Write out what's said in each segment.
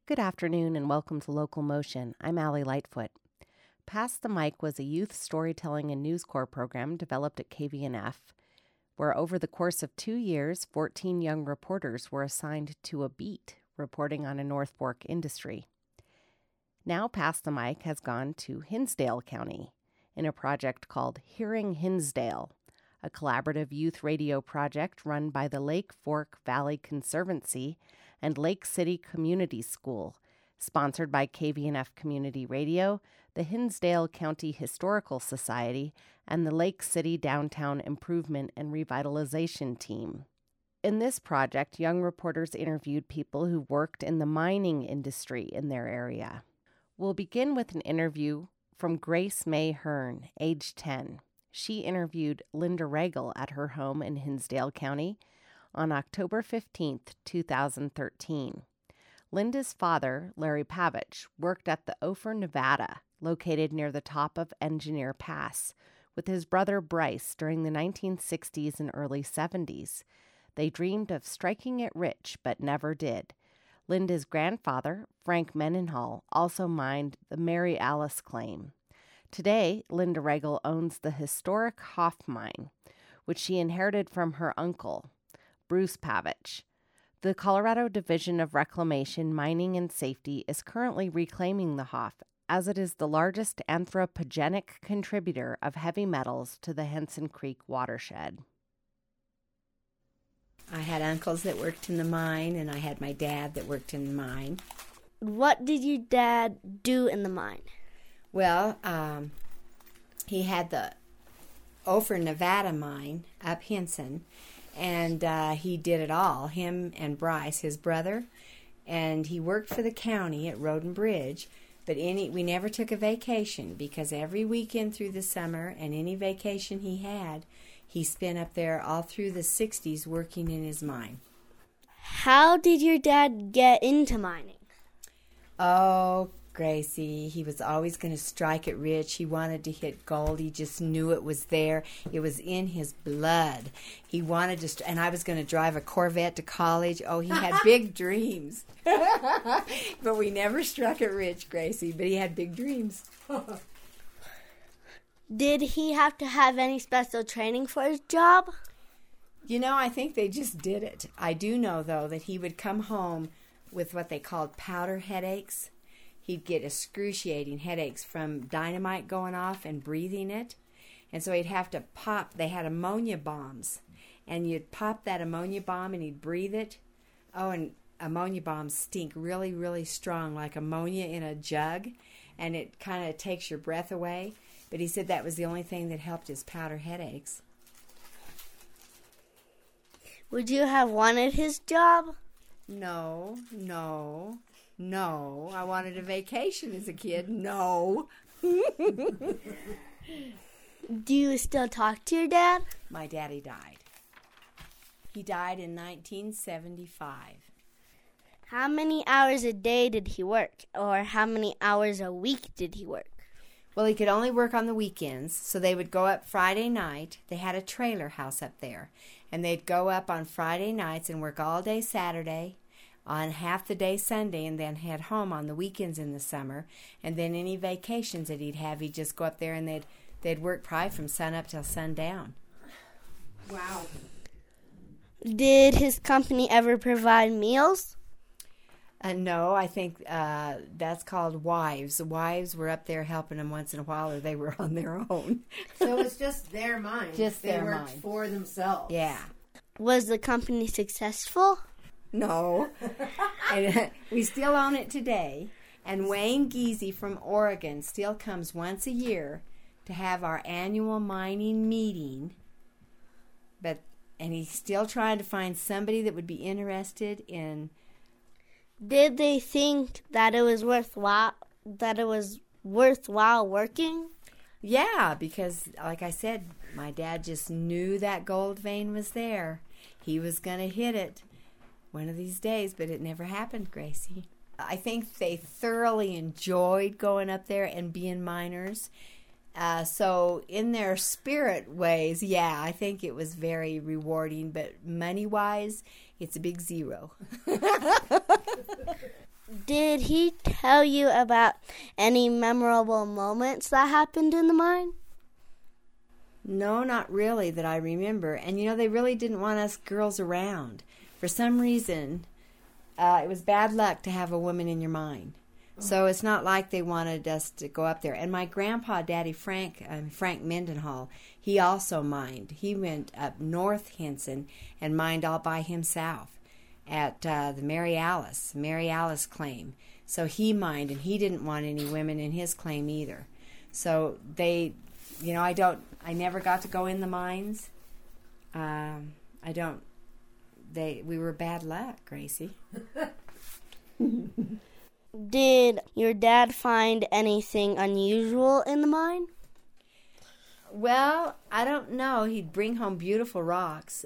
Good afternoon and welcome to Local Motion. I'm Allie Lightfoot. Pass the Mic was a youth storytelling and News Corps program developed at KVNF, where over the course of 2 years, 14 young reporters were assigned to a beat reporting on a North Fork industry. Now Pass the Mic has gone to Hinsdale County in a project called Hearing Hinsdale, a collaborative youth radio project run by the Lake Fork Valley Conservancy and Lake City Community School, sponsored by KVNF Community Radio, the Hinsdale County Historical Society, and the Lake City Downtown Improvement and Revitalization Team. In this project, young reporters interviewed people who worked in the mining industry in their area. We'll begin with an interview from Grace May Hearn, age 10. She interviewed Linda Regal at her home in Hinsdale County on October 15th, 2013. Linda's father, Larry Pavich, worked at the Ophir, Nevada, located near the top of Engineer Pass, with his brother Bryce during the 1960s and early 70s. They dreamed of striking it rich, but never did. Linda's grandfather, Frank Mendenhall, also mined the Mary Alice claim. Today, Linda Regal owns the historic Hoff Mine, which she inherited from her uncle, Bruce Pavich. The Colorado Division of Reclamation, Mining, and Safety is currently reclaiming the Hoff, as it is the largest anthropogenic contributor of heavy metals to the Henson Creek watershed. I had uncles that worked in the mine, and I had my dad that worked in the mine. What did your dad do in the mine? Well, he had the Ophir, Nevada mine up Henson, and he did it all, him and Bryce, his brother, and he worked for the county at Road and Bridge, but we never took a vacation because every weekend through the summer and any vacation he had, he spent up there all through the 60s working in his mine. How did your dad get into mining? Oh, Gracie, he was always going to strike it rich. He wanted to hit gold. He just knew it was there. It was in his blood. He wanted to, and I was going to drive a Corvette to college. Oh, he had big dreams. But we never struck it rich, Gracie, but he had big dreams. Did he have to have any special training for his job? You know, I think they just did it. I do know, though, that he would come home with what they called powder headaches. He'd get excruciating headaches from dynamite going off and breathing it. And so he'd have to pop. They had ammonia bombs. And you'd pop that ammonia bomb and he'd breathe it. Oh, and ammonia bombs stink really, really strong, like ammonia in a jug. And it kind of takes your breath away. But he said that was the only thing that helped his powder headaches. Would you have wanted his job? No. I wanted a vacation as a kid. No. Do you still talk to your dad? My daddy died. He died in 1975. How many hours a day did he work? Or how many hours a week did he work? Well, he could only work on the weekends, so they would go up Friday night. They had a trailer house up there. And they'd go up on Friday nights and work all day Saturday, on half the day Sunday, and then head home on the weekends in the summer. And then any vacations that he'd have, he'd just go up there and they'd work probably from sun up till sundown. Wow. Did his company ever provide meals? No, I think that's called wives. The wives were up there helping them once in a while, or they were on their own. So it's just their mind. They worked mind. For themselves. Yeah. Was the company successful? No. And, we still own it today. And Wayne Giese from Oregon still comes once a year to have our annual mining meeting. And he's still trying to find somebody that would be interested in. Did they think that it was worthwhile working? Yeah, because like I said, my dad just knew that gold vein was there. He was going to hit it one of these days, but it never happened, Gracie. I think they thoroughly enjoyed going up there and being miners. So in their spirit ways, yeah, I think it was very rewarding, but money-wise, it's a big zero. Did he tell you about any memorable moments that happened in the mine? No, not really that I remember. And, they really didn't want us girls around. For some reason, it was bad luck to have a woman in your mine. So it's not like they wanted us to go up there. And my grandpa, Daddy Frank Mendenhall, he also mined. He went up North Henson and mined all by himself at the Mary Alice claim. So he mined, and he didn't want any women in his claim either. So they, I never got to go in the mines. We were bad luck, Gracie. Did your dad find anything unusual in the mine? Well, I don't know. He'd bring home beautiful rocks.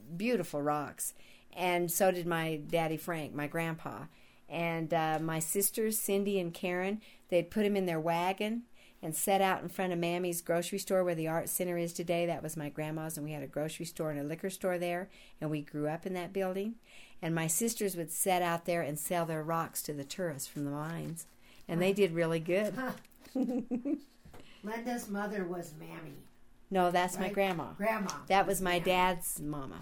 And so did my Daddy Frank, my grandpa. And my sisters, Cindy and Karen, they'd put him in their wagon and set out in front of Mammy's grocery store where the art center is today. That was my grandma's, and we had a grocery store and a liquor store there, and we grew up in that building. And my sisters would set out there and sell their rocks to the tourists from the mines, and they did really good. Linda's mother was Mammy. No, that's right? My grandma. Grandma. That was my dad's mama.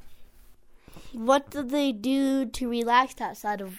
What did they do to relax outside of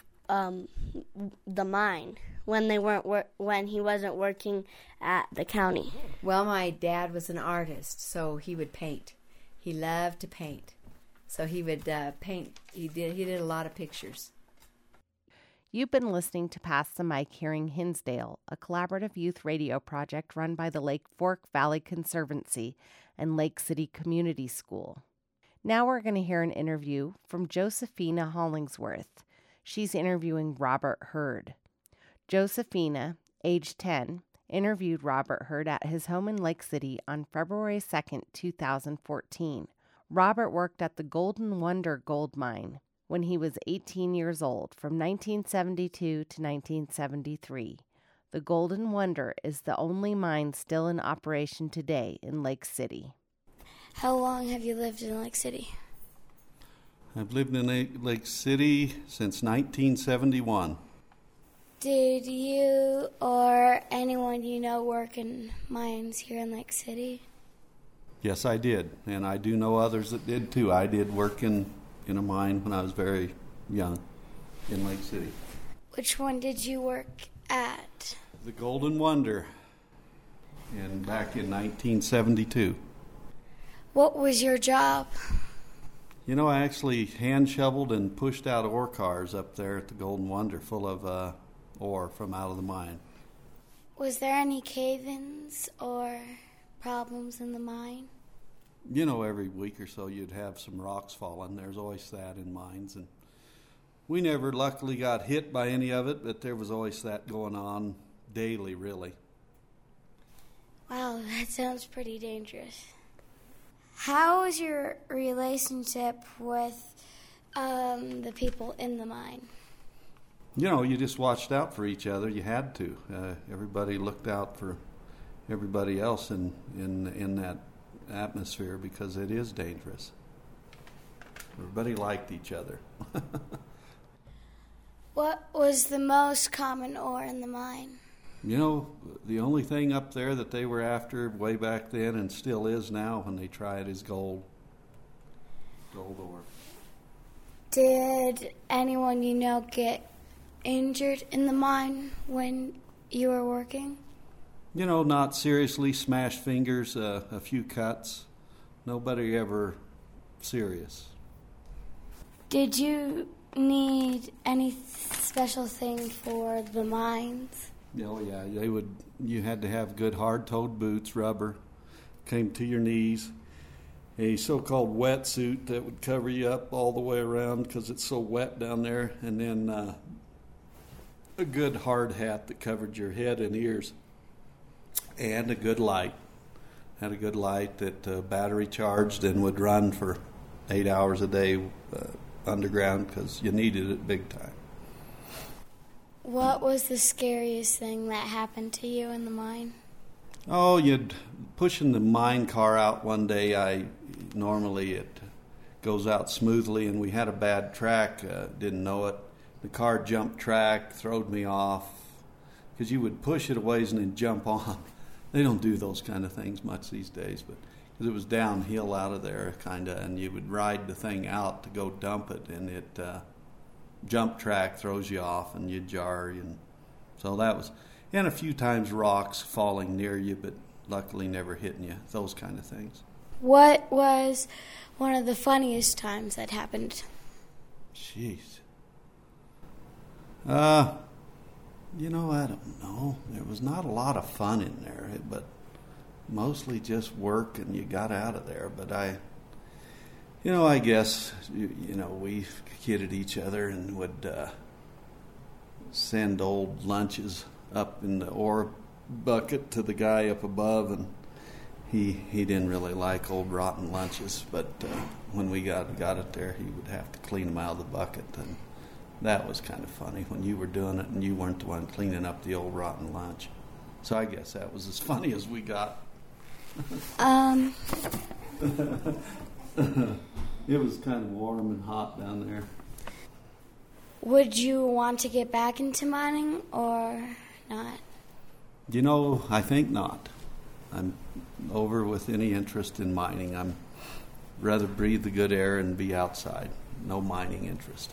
the mine when he wasn't working at the county? Well, my dad was an artist, so he would paint. He loved to paint. So he would paint. He did a lot of pictures. You've been listening to Pass the Mic here in Hinsdale, a collaborative youth radio project run by the Lake Fork Valley Conservancy and Lake City Community School. Now we're going to hear an interview from Josephina Hollingsworth. She's interviewing Robert Hurd. Josephina, age 10, interviewed Robert Hurd at his home in Lake City on February 2nd, 2014. Robert worked at the Golden Wonder Gold Mine when he was 18 years old from 1972 to 1973. The Golden Wonder is the only mine still in operation today in Lake City. How long have you lived in Lake City? I've lived in Lake City since 1971. Did you or anyone you know work in mines here in Lake City? Yes, I did, and I do know others that did too. I did work in a mine when I was very young in Lake City. Which one did you work at? The Golden Wonder, and back in 1972. What was your job? I actually hand shoveled and pushed out ore cars up there at the Golden Wonder full of ore from out of the mine. Was there any cave-ins or problems in the mine? Every week or so you'd have some rocks falling. There's always that in mines. And we never luckily got hit by any of it, but there was always that going on daily, really. Wow, that sounds pretty dangerous. How was your relationship with the people in the mine? You just watched out for each other. You had to. Everybody looked out for everybody else in that atmosphere because it is dangerous. Everybody liked each other. What was the most common ore in the mine? The only thing up there that they were after way back then and still is now when they try it is gold. Gold ore. Did anyone get injured in the mine when you were working? Not seriously, smashed fingers, a few cuts. Nobody ever serious. Did you need any special thing for the mines? Oh yeah, you had to have good hard-toed boots, rubber, came to your knees, a so-called wetsuit that would cover you up all the way around because it's so wet down there, and then a good hard hat that covered your head and ears. And a good light. Had a good light that battery charged and would run for 8 hours a day underground because you needed it big time. What was the scariest thing that happened to you in the mine? Oh, pushing the mine car out one day. Normally it goes out smoothly, and we had a bad track. Didn't know it. the car jump track throwed me off because you would push it a ways and then jump on. They don't do those kind of things much these days, but because it was downhill out of there, kind of, and you would ride the thing out to go dump it, and it jump track throws you off, and you jar, and so that was, and a few times rocks falling near you, but luckily never hitting you, those kind of things. What was one of the funniest times that happened? Jeez. I don't know. There was not a lot of fun in there, but mostly just work, and you got out of there. But I guess, we kidded each other and would send old lunches up in the ore bucket to the guy up above, and he didn't really like old rotten lunches, but when we got it there, he would have to clean them out of the bucket, and that was kind of funny when you were doing it and you weren't the one cleaning up the old rotten lunch. So I guess that was as funny as we got. It was kind of warm and hot down there. Would you want to get back into mining or not? I think not. I'm over with any interest in mining. I'm rather breathe the good air and be outside. No mining interest.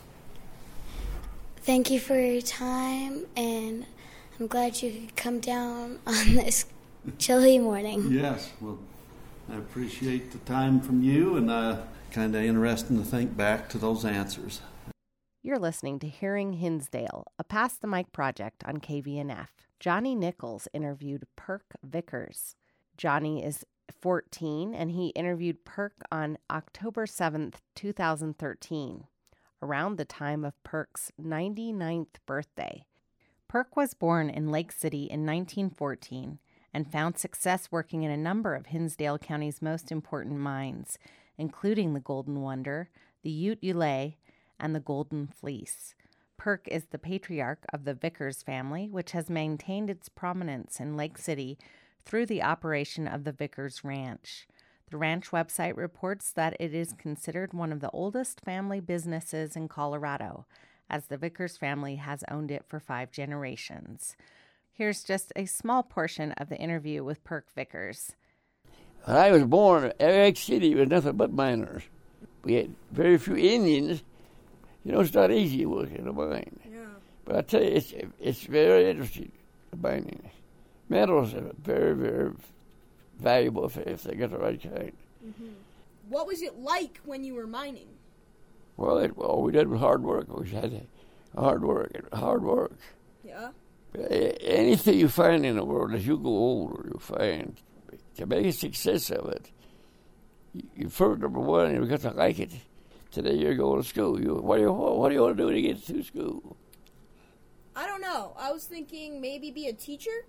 Thank you for your time, and I'm glad you could come down on this chilly morning. Yes, well, I appreciate the time from you, and kind of interesting to think back to those answers. You're listening to Hearing Hinsdale, a Pass the Mic project on KVNF. Johnny Nichols interviewed Perk Vickers. Johnny is 14, and he interviewed Perk on October 7th, 2013, around the time of Perk's 99th birthday. Perk was born in Lake City in 1914 and found success working in a number of Hinsdale County's most important mines, including the Golden Wonder, the Ute Ulay, and the Golden Fleece. Perk is the patriarch of the Vickers family, which has maintained its prominence in Lake City through the operation of the Vickers Ranch. The ranch website reports that it is considered one of the oldest family businesses in Colorado, as the Vickers family has owned it for 5 generations. Here's just a small portion of the interview with Perk Vickers. When I was born, Lake City was nothing but miners. We had very few Indians. It's not easy working in a mine. Yeah. But I tell you, it's very interesting, mining. Metals are very, very valuable if they get the right kind. Mm-hmm. What was it like when you were mining? Well, all we did was hard work. We had hard work. Yeah? Anything you find in the world, as you go older, you find, to make a success of it, you first, number one, you got to like it. Today you're going to school. What do you want to do to get through school? I don't know. I was thinking maybe be a teacher.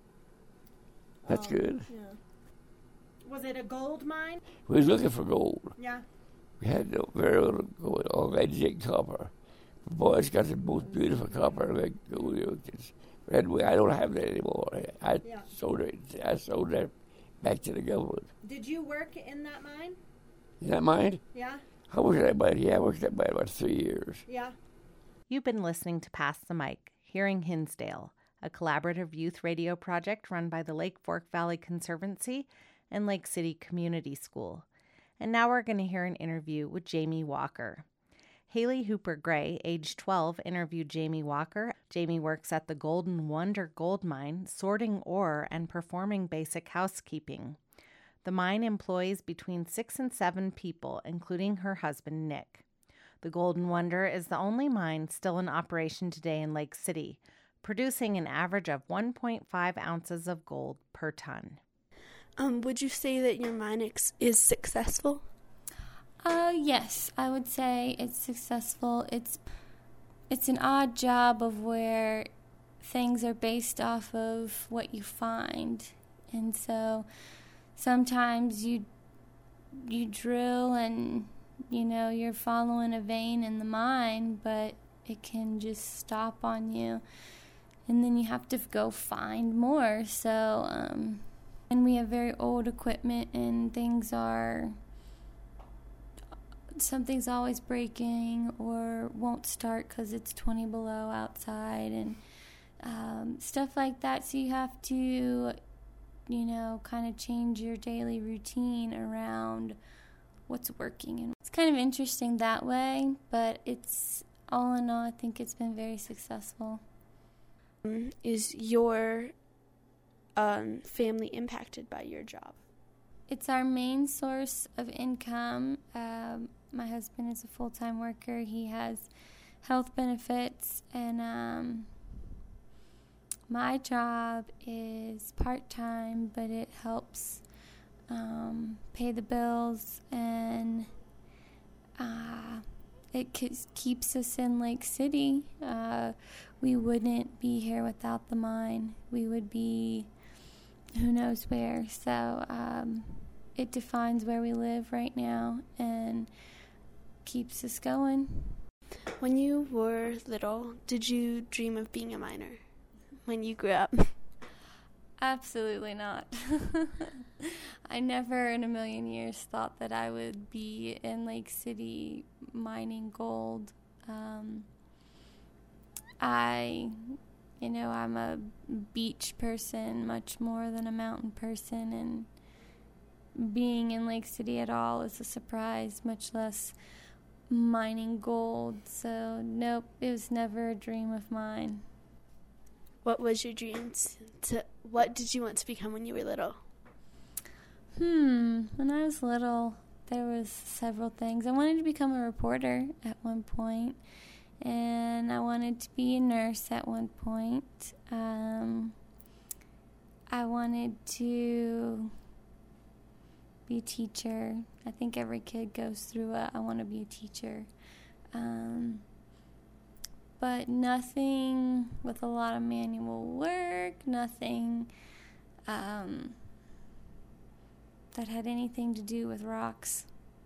That's good. Yeah. Was it a gold mine? We was looking for gold. Yeah. We had very little gold. All that zinc copper. The boys got the most beautiful copper. Like gold. I don't have that anymore. I sold that back to the government. Did you work in that mine? In that mine? Yeah. I worked at that mine. Yeah, I worked at that mine about 3 years. Yeah. You've been listening to Pass the Mic, Hearing Hinsdale, a collaborative youth radio project run by the Lake Fork Valley Conservancy and Lake City Community School. And now we're going to hear an interview with Jamie Walker. Haley Hooper Gray, age 12, interviewed Jamie Walker. Jamie works at the Golden Wonder Gold Mine, sorting ore and performing basic housekeeping. The mine employs between 6 and 7 people, including her husband, Nick. The Golden Wonder is the only mine still in operation today in Lake City, producing an average of 1.5 ounces of gold per ton. Would you say that your mine is successful? Yes, I would say it's successful. It's an odd job of where things are based off of what you find. And so sometimes you drill and, you're following a vein in the mine, but it can just stop on you. And then you have to go find more. So, and we have very old equipment and things are something's always breaking or won't start because it's 20 below outside and stuff like that. So you have to, kind of change your daily routine around what's working. And it's kind of interesting that way, but it's all in all, I think it's been very successful. Is your family impacted by your job? It's our main source of income. My husband is a full-time worker. He has health benefits, and my job is part-time, but it helps pay the bills, and it keeps us in Lake City. We wouldn't be here without the mine. We would be who knows where. So it defines where we live right now and keeps us going. When you were little, did you dream of being a miner when you grew up? Absolutely not. I never in a million years thought that I would be in Lake City mining gold. I'm a beach person much more than a mountain person, and being in Lake City at all is a surprise, much less mining gold. So, nope, it was never a dream of mine. What was your dreams? What did you want to become when you were little? When I was little, there was several things. I wanted to become a reporter at one point, and I wanted to be a nurse at one point. I wanted to be a teacher. I think every kid goes through it. I want to be a teacher. But nothing with a lot of manual work, nothing that had anything to do with rocks.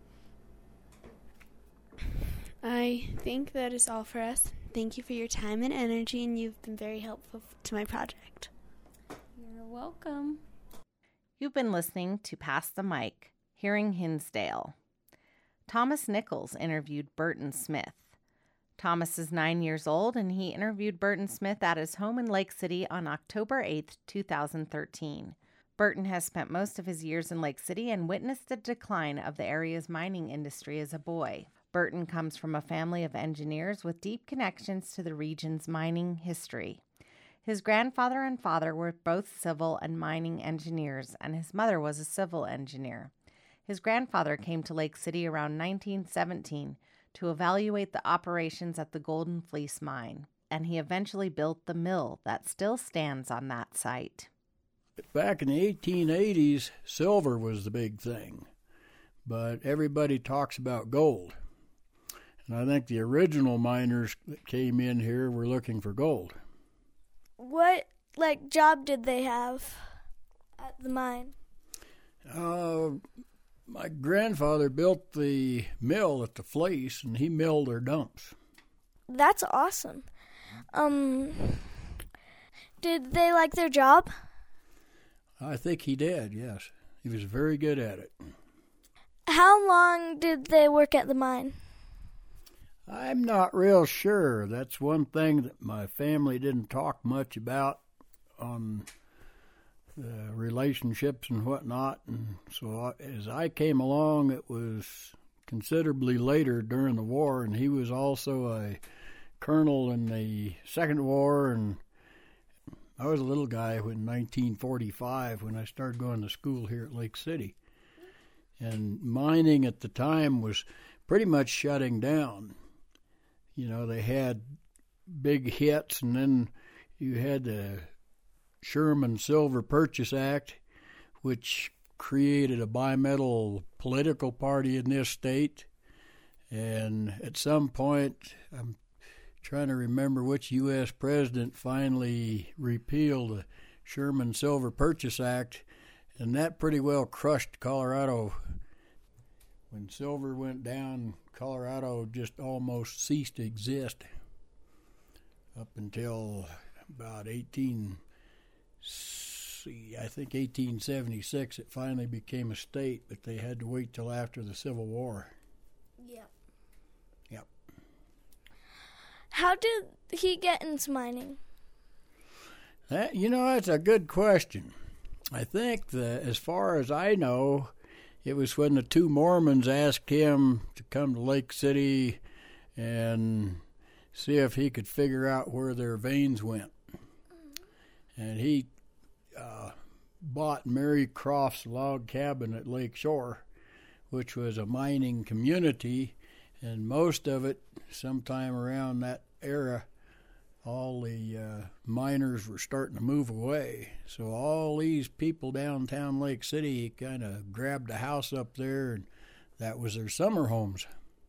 I think that is all for us. Thank you for your time and energy, and you've been very helpful to my project. You're welcome. You've been listening to Pass the Mic, Hearing Hinsdale. Thomas Nichols interviewed Burton Smith. Thomas is 9 years old, and he interviewed Burton Smith at his home in Lake City on October 8, 2013. Burton has spent most of his years in Lake City and witnessed the decline of the area's mining industry as a boy. Burton comes from a family of engineers with deep connections to the region's mining history. His grandfather and father were both civil and mining engineers, and his mother was a civil engineer. His grandfather came to Lake City around 1917 to evaluate the operations at the Golden Fleece mine, and he eventually built the mill that still stands on that site. Back in the 1880s, silver was the big thing, but everybody talks about gold. And I think the original miners that came in here were looking for gold. What, job did they have at the mine? My grandfather built the mill at the Fleece, and he milled their dumps. That's awesome. Did they like their job? I think he did, yes. He was very good at it. How long did they work at the mine? I'm not real sure. That's one thing that my family didn't talk much about on relationships and whatnot. And so as I came along, it was considerably later during the war, and he was also a colonel in the Second War, and I was a little guy in 1945 when I started going to school here at Lake City. And mining at the time was pretty much shutting down. You know, they had big hits, and then you had the Sherman Silver Purchase Act, which created a bimetal political party in this state. And at some point, I'm trying to remember which U.S. president finally repealed the Sherman Silver Purchase Act, and that pretty well crushed Colorado. When silver went down, Colorado just almost ceased to exist up until about 1876 it finally became a state, but they had to wait till after the Civil War. Yeah. How did he get into mining? That's a good question. I think that, as far as I know, it was when the two Mormons asked him to come to Lake City and see if he could figure out where their veins went. And he bought Mary Croft's log cabin at Lake Shore, which was a mining community, and most of it, sometime around that era, all the miners were starting to move away. So all these people downtown Lake City kind of grabbed a house up there, and that was their summer homes.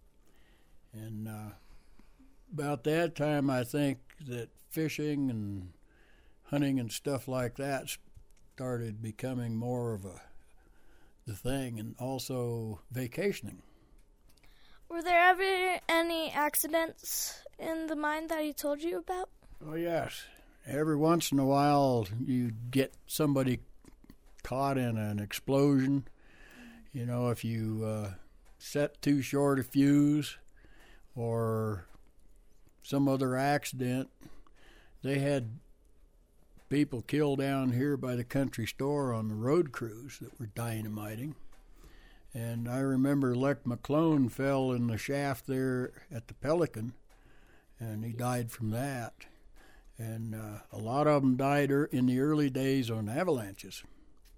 And about that time, I think that fishing and hunting and stuff like that started becoming more of the thing, and also vacationing. Were there ever any accidents in the mine that he told you about? Oh, yes. Every once in a while, you get somebody caught in an explosion. If you set too short a fuse or some other accident. They had people killed down here by the country store on the road crews that were dynamiting. And I remember Lec McClone fell in the shaft there at the Pelican, and he died from that. And a lot of them died in the early days on avalanches,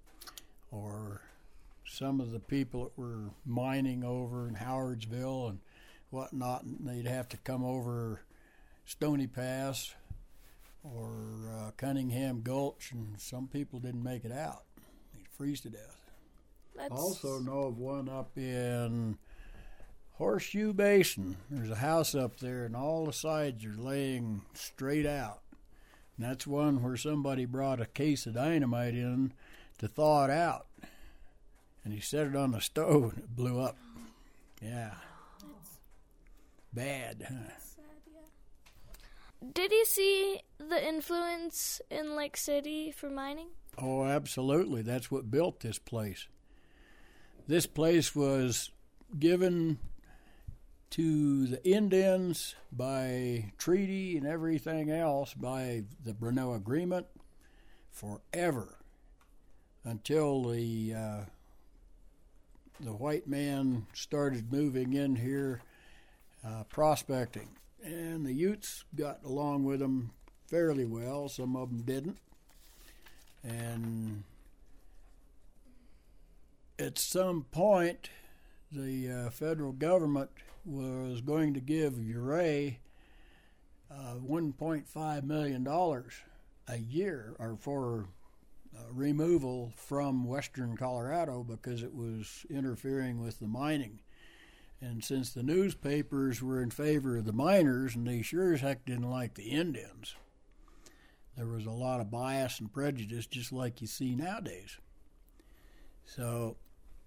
or some of the people that were mining over in Howardsville and whatnot, and they'd have to come over Stony Pass or Cunningham Gulch, and some people didn't make it out. They'd freeze to death. Also know of one up in Horseshoe Basin. There's a house up there, and all the sides are laying straight out. And that's one where somebody brought a case of dynamite in to thaw it out. And he set it on the stove, and it blew up. Yeah. Bad, huh? Did you see the influence in Lake City for mining? Oh, absolutely. That's what built this place. This place was given to the Indians by treaty and everything else, by the Brunel Agreement, forever, until the white man started moving in here, prospecting. And the Utes got along with them fairly well. Some of them didn't. And at some point, the federal government was going to give Ouray $1.5 million a year, or for removal from western Colorado, because it was interfering with the mining. And since the newspapers were in favor of the miners, and they sure as heck didn't like the Indians, there was a lot of bias and prejudice, just like you see nowadays. So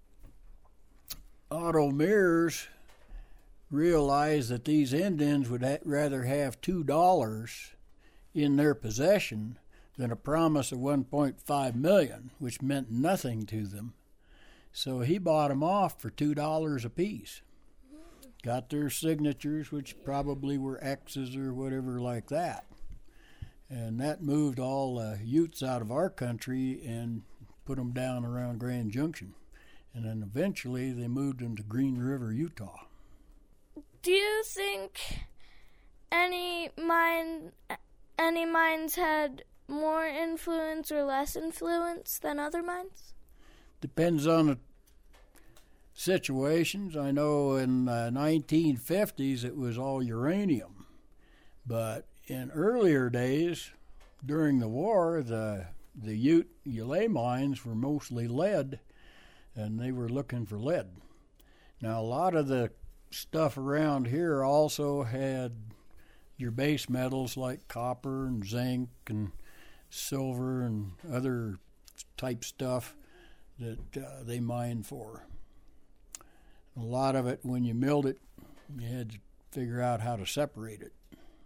Otto Mears realized that these Indians would rather have $2 in their possession than a promise of $1.5 million, which meant nothing to them. So he bought them off for $2 apiece. Got their signatures, which probably were X's or whatever like that. And that moved all Utes out of our country and put them down around Grand Junction. And then eventually they moved them to Green River, Utah. Do you think any mines had more influence or less influence than other mines? Depends on the situations. I know in the 1950s it was all uranium. But in earlier days, during the war, the Ouray mines were mostly lead, and they were looking for lead. Now, a lot of the stuff around here also had your base metals like copper and zinc and silver and other type stuff that they mined for. A lot of it, when you milled it, you had to figure out how to separate it.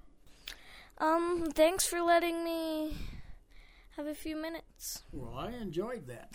Thanks for letting me have a few minutes. Well, I enjoyed that.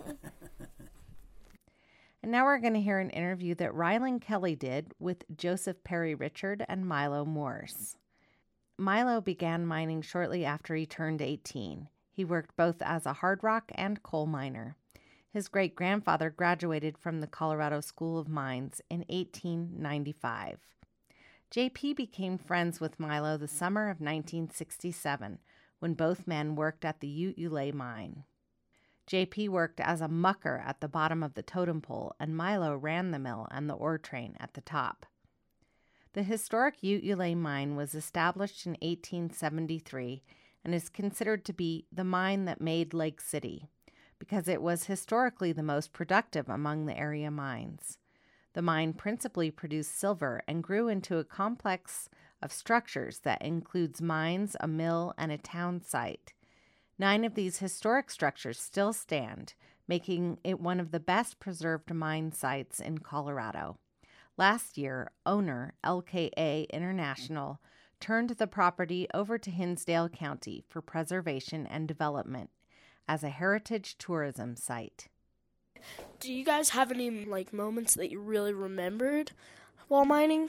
And now we're going to hear an interview that Rylan Kelly did with Joseph Perry Richard and Milo Morse. Milo began mining shortly after he turned 18. He worked both as a hard rock and coal miner. His great-grandfather graduated from the Colorado School of Mines in 1895. JP became friends with Milo the summer of 1967, when both men worked at the Ute Ulay mine. JP worked as a mucker at the bottom of the totem pole, and Milo ran the mill and the ore train at the top. The historic Ute Ulay mine was established in 1873 and is considered to be the mine that made Lake City, because it was historically the most productive among the area mines. The mine principally produced silver and grew into a complex of structures that includes mines, a mill, and a town site. 9 of these historic structures still stand, making it one of the best preserved mine sites in Colorado. Last year, owner LKA International turned the property over to Hinsdale County for preservation and development as a heritage tourism site. Do you guys have any moments that you really remembered while mining?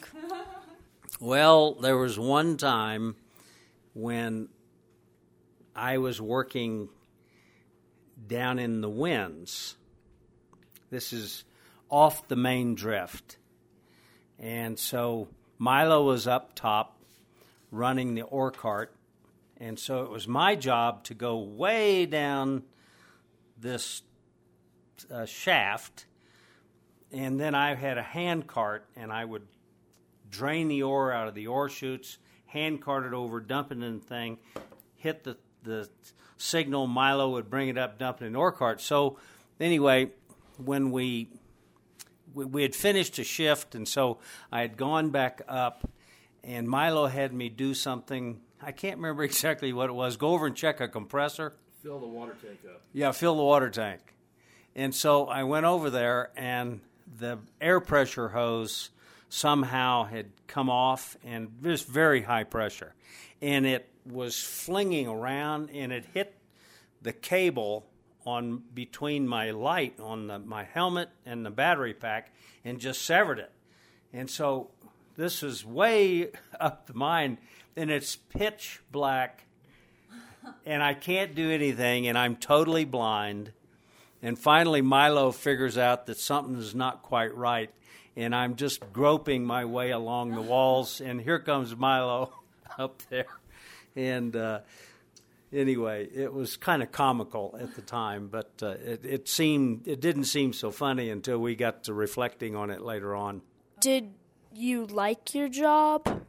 Well, there was one time when I was working down in the winds. This is off the main drift. And so Milo was up top running the ore cart. And so it was my job to go way down this shaft. And then I had a hand cart, and I would drain the ore out of the ore chutes, hand cart it over, dump it in the thing, hit the signal. Milo would bring it up, dump it in the ore cart. So anyway, when we had finished a shift, and so I had gone back up, and Milo had me do something. I can't remember exactly what it was. Go over and check a compressor. Fill the water tank up. Yeah, fill the water tank. And so I went over there, and the air pressure hose somehow had come off, and just very high pressure. And it was flinging around, and it hit the cable on between my light on my helmet and the battery pack and just severed it. And so this is way up the mine, and it's pitch black, and I can't do anything, and I'm totally blind. And finally Milo figures out that something is not quite right, and I'm just groping my way along the walls, and here comes Milo up there. And anyway, it was kind of comical at the time, but it didn't seem so funny until we got to reflecting on it later on. Did you like your job?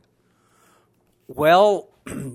Well,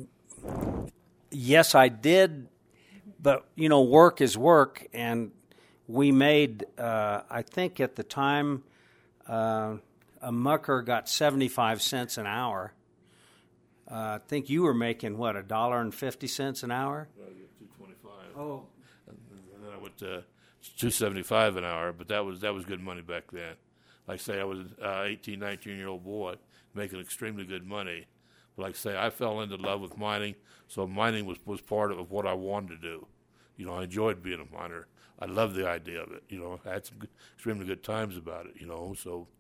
yes, I did, but, work is work, and we made, I think at the time, a mucker got 75 cents an hour. I think you were making, $1.50 an hour? Well, you get $2.25. Oh. And then I went to $2.75 an hour, but that was good money back then. Like I say, I was an 18, 19-year-old boy making extremely good money. But like I say, I fell into love with mining, so mining was part of what I wanted to do. I enjoyed being a miner. I loved the idea of it. I had some extremely good times about it, So,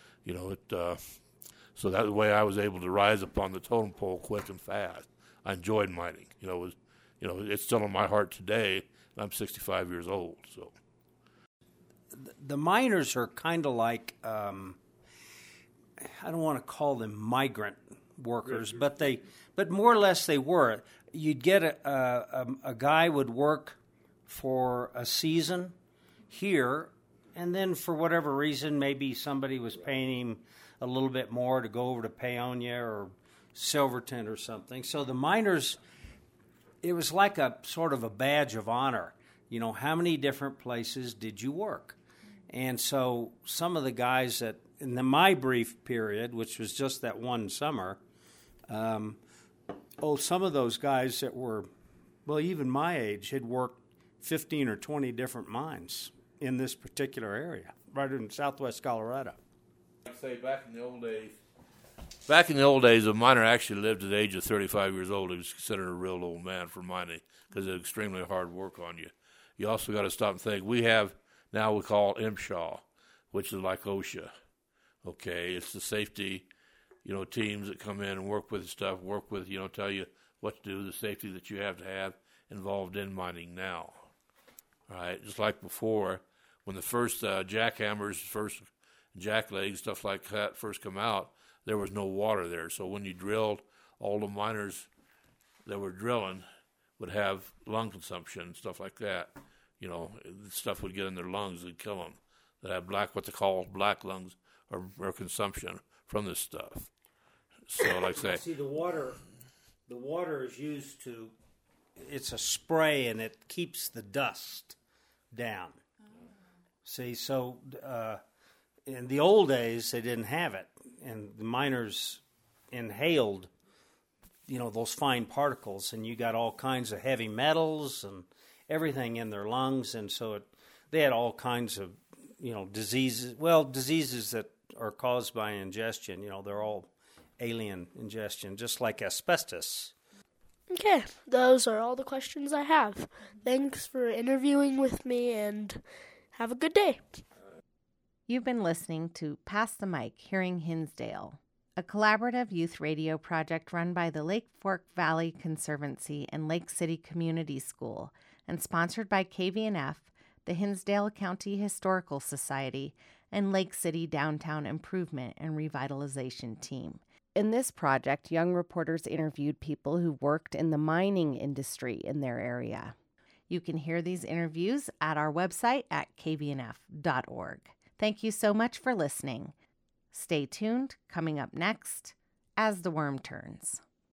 so that was the way I was able to rise up on the totem pole quick and fast. I enjoyed mining. It's still in my heart today. And I'm 65 years old, so. The miners are kind of like, I don't want to call them migrant workers, but more or less they were. You'd get a guy would work for a season here, and then for whatever reason, maybe somebody was paying him a little bit more to go over to Paonia or Silverton or something. So the miners, it was like a sort of a badge of honor. How many different places did you work? And so some of the guys that, in my brief period, which was just that one summer, some of those guys that were, even my age, had worked 15 or 20 different mines in this particular area, right in southwest Colorado. I'd say back in the old days, a miner actually lived to the age of 35 years old. He was considered a real old man for mining because it's extremely hard work on you. You also got to stop and think. We call MSHA, which is like OSHA. Okay, it's the safety teams that come in and work with stuff, tell you what to do, the safety that you have to have involved in mining now. All right, just like before, when the first jackhammers, first jack legs, stuff like that first come out, there was no water there. So when you drilled, all the miners that were drilling would have lung consumption, stuff like that. Stuff would get in their lungs and kill them. That have what they call black lungs or consumption from this stuff. So, like I say, see, the water is used to. It's a spray, and it keeps the dust down. See, so in the old days they didn't have it, and the miners inhaled, those fine particles, and you got all kinds of heavy metals and everything in their lungs, and so they had all kinds of, diseases. Well, diseases that are caused by ingestion. They're all alien ingestion, just like asbestos. Okay, those are all the questions I have. Thanks for interviewing with me, and have a good day. You've been listening to Pass the Mic, Hearing Hinsdale, a collaborative youth radio project run by the Lake Fork Valley Conservancy and Lake City Community School, and sponsored by KVNF, the Hinsdale County Historical Society, and Lake City Downtown Improvement and Revitalization Team. In this project, young reporters interviewed people who worked in the mining industry in their area. You can hear these interviews at our website at kvnf.org. Thank you so much for listening. Stay tuned. Coming up next, As the Worm Turns.